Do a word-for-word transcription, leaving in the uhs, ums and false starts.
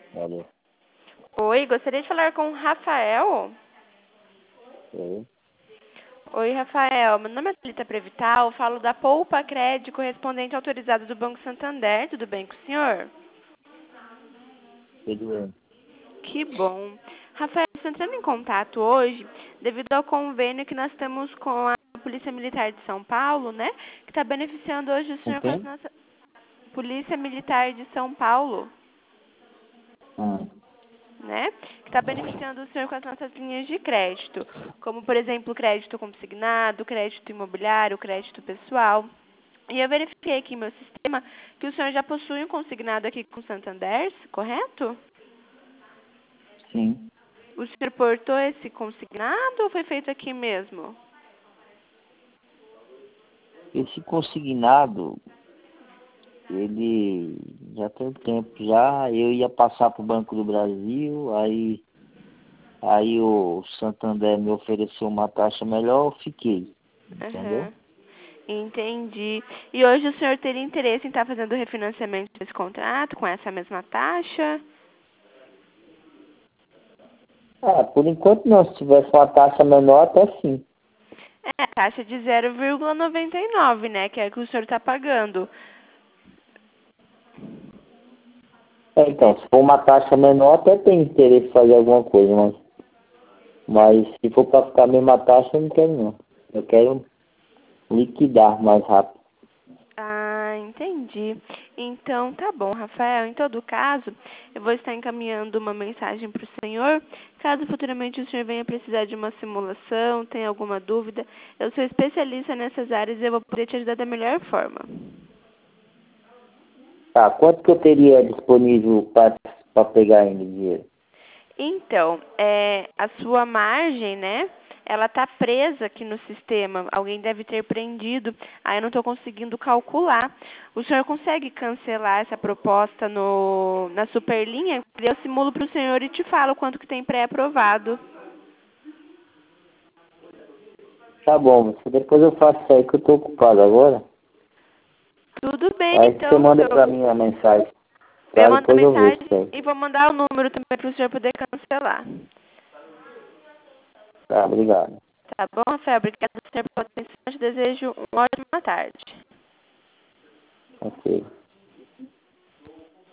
Valeu. Oi, gostaria de falar com o Rafael. Oi. Oi, Rafael. Meu nome é Thalita Prevital, falo da Poupa Crédito, correspondente autorizado do Banco Santander. Tudo bem com o senhor? Tudo bem. Que bom. Rafael, estou entrando em contato hoje devido ao convênio que nós temos com a Polícia Militar de São Paulo, né? Que está beneficiando hoje o Com senhor com as quem? nossas... Polícia Militar de São Paulo, Ah, né? Que está beneficiando o senhor com as nossas linhas de crédito, como, por exemplo, crédito consignado, crédito imobiliário, crédito pessoal. E eu verifiquei aqui em meu sistema que o senhor já possui um consignado aqui com o Santander, correto? sim. O senhor portou esse consignado ou foi feito aqui mesmo? Esse consignado, ele já tem tempo já. Eu ia passar para o Banco do Brasil, aí, aí o Santander me ofereceu uma taxa melhor, eu fiquei. Entendeu? Aham. Entendi. E hoje o senhor teria interesse em estar fazendo o refinanciamento desse contrato com essa mesma taxa? Ah, por enquanto não. Se tivesse uma taxa menor, até sim. É, a taxa de zero vírgula noventa e nove, né? Que é a que o senhor está pagando. É, então, se for uma taxa menor, até tem interesse em fazer alguma coisa, mas, mas se for para ficar a mesma taxa, eu não quero não. Eu quero liquidar mais rápido. Ah, entendi. Então, tá bom, Rafael. Em todo caso, eu vou estar encaminhando uma mensagem para o senhor. Caso futuramente o senhor venha precisar de uma simulação, tenha alguma dúvida, eu sou especialista nessas áreas e eu vou poder te ajudar da melhor forma. Tá, quanto que eu teria disponível para pegar ainda dinheiro? Então, é, a sua margem, né? Ela está presa aqui no sistema. Alguém deve ter prendido. Aí eu não estou conseguindo calcular. O senhor consegue cancelar essa proposta no, na Superlinha? Eu simulo para o senhor e te falo quanto que tem pré-aprovado. Tá bom, você- depois eu faço isso aí que eu tô ocupado agora. Tudo bem, Aí você então, manda senhor. pra mim a mensagem, Eu tá? mando a Depois eu vejo mensagem isso aí. e vou mandar o número também para o senhor poder cancelar. Tá, obrigado. Tá bom, Rafael? Obrigada, senhor, pela atenção. Te desejo uma ótima tarde. Ok.